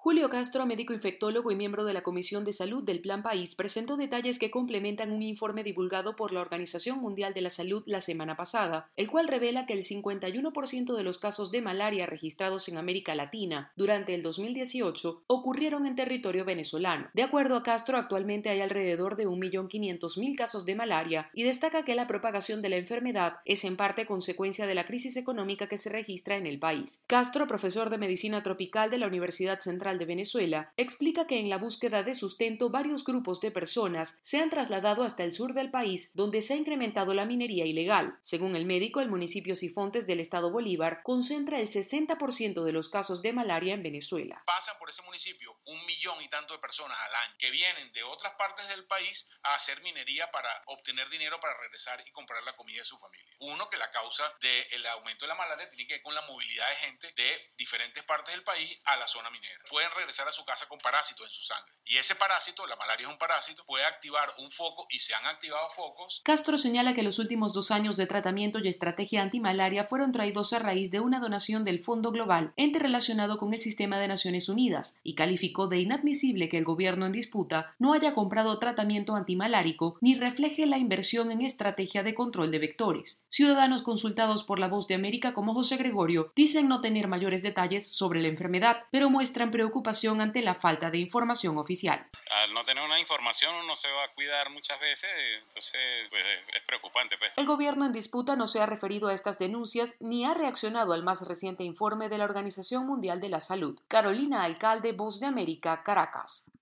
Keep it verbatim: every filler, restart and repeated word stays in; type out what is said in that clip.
Julio Castro, médico infectólogo y miembro de la Comisión de Salud del Plan País, presentó detalles que complementan un informe divulgado por la Organización Mundial de la Salud la semana pasada, el cual revela que el cincuenta y uno por ciento de los casos de malaria registrados en América Latina durante el dos mil dieciocho ocurrieron en territorio venezolano. De acuerdo a Castro, actualmente hay alrededor de un millón quinientos mil casos de malaria y destaca que la propagación de la enfermedad es en parte consecuencia de la crisis económica que se registra en el país. Castro, profesor de Medicina Tropical de la Universidad Central de Venezuela, explica que en la búsqueda de sustento varios grupos de personas se han trasladado hasta el sur del país, donde se ha incrementado la minería ilegal. Según el médico, el municipio Sifontes del estado Bolívar concentra el sesenta por ciento de los casos de malaria en Venezuela. Pasan por ese municipio un millón y tanto de personas al año que vienen de otras partes del país a hacer minería para obtener dinero para regresar y comprar la comida de su familia. Uno, que la causa del aumento de la malaria tiene que ver con la movilidad de gente de diferentes partes del país a la zona minera. Pueden regresar a su casa con parásitos en su sangre. Y ese parásito, la malaria es un parásito, puede activar un foco y se han activado focos. Castro señala que los últimos dos años de tratamiento y estrategia antimalaria fueron traídos a raíz de una donación del Fondo Global, ente relacionado con el sistema de Naciones Unidas, y calificó de inadmisible que el gobierno en disputa no haya comprado tratamiento antimalárico ni refleje la inversión en estrategia de control de vectores. Ciudadanos consultados por La Voz de América como José Gregorio dicen no tener mayores detalles sobre la enfermedad, pero muestran preocupación ante la falta de información oficial. Al no tener una información uno se va a cuidar muchas veces, entonces pues, es preocupante. Pues. El gobierno en disputa no se ha referido a estas denuncias ni ha reaccionado al más reciente informe de la Organización Mundial de la Salud. Carolina Alcalde, Voz de América, Caracas.